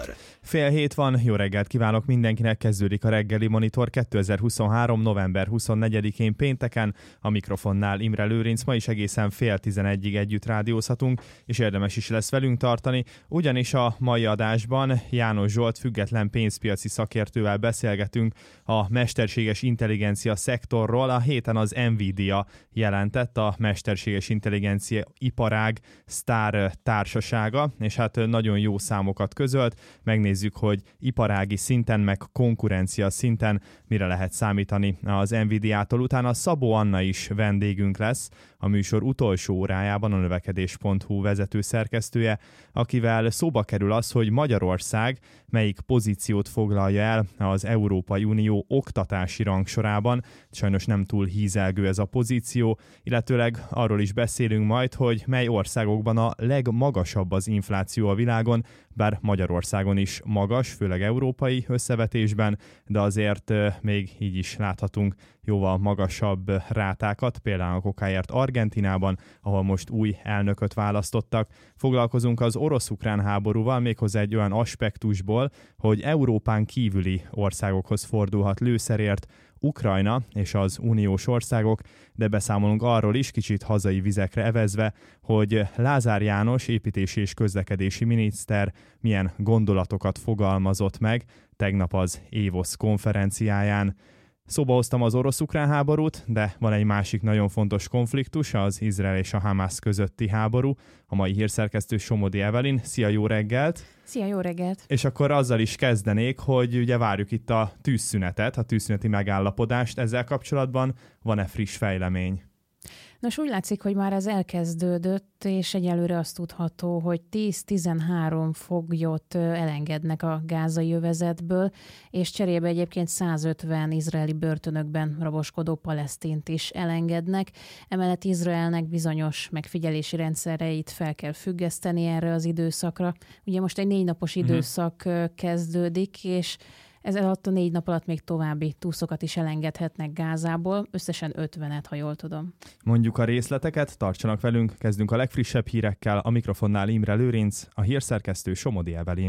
Fél hét van, jó reggelt kívánok mindenkinek, kezdődik a reggeli Monitor 2023. november 24-én pénteken, a mikrofonnál Imre Lőrinc, ma is egészen fél 11-ig együtt rádiózhatunk, és érdemes is lesz velünk tartani, ugyanis a mai adásban János Zsolt független pénzpiaci szakértővel beszélgetünk a mesterséges intelligencia szektorról. A héten az Nvidia jelentett, a mesterséges intelligencia iparág sztár társasága, és hát nagyon jó számokat közölt. Megnézzük, hogy iparági szinten, meg konkurencia szinten mire lehet számítani az Nvidiától. Utána Szabó Anna is vendégünk lesz, a műsor utolsó órájában, a növekedés.hu vezető szerkesztője, akivel szóba kerül az, hogy Magyarország melyik pozíciót foglalja el az Európai Unió oktatási rangsorában. Sajnos nem túl hízelgő ez a pozíció, illetőleg arról is beszélünk majd, hogy mely országokban a legmagasabb az infláció a világon, bár Magyarországon is magas, főleg európai összevetésben, de azért még így is láthatunk jóval magasabb rátákat, például a kokáért Argentinában, ahol most új elnököt választottak. Foglalkozunk az orosz-ukrán háborúval, méghozzá egy olyan aspektusból, hogy Európán kívüli országokhoz fordulhat lőszerért Ukrajna és az uniós országok, de beszámolunk arról is, kicsit hazai vizekre evezve, hogy Lázár János építési és közlekedési miniszter milyen gondolatokat fogalmazott meg tegnap az Évosz konferenciáján. Szóba hoztam az orosz-ukrán háborút, de van egy másik nagyon fontos konfliktus, az Izrael és a Hamász közötti háború. A mai hírszerkesztő Somodi Evelyn. Szia, jó reggelt! Szia, jó reggelt! És akkor azzal is kezdenék, hogy ugye várjuk itt a tűzszünetet, a tűzszüneti megállapodást. Ezzel kapcsolatban van-e friss fejlemény? Nos, úgy látszik, hogy már ez elkezdődött, és egyelőre azt tudható, hogy 10-13 foglyot elengednek a gázai övezetből, és cserébe egyébként 150 izraeli börtönökben raboskodó palesztint is elengednek. Emellett Izraelnek bizonyos megfigyelési rendszereit fel kell függeszteni erre az időszakra. Ugye most egy 4 napos időszak kezdődik, és ez alatt a 4 nap alatt még további túszokat is elengedhetnek Gázából, összesen 50-et, ha jól tudom. Mondjuk a részleteket, tartsanak velünk, kezdünk a legfrissebb hírekkel, a mikrofonnál Imre Lőrinc, a hírszerkesztő Somodi Evelyn.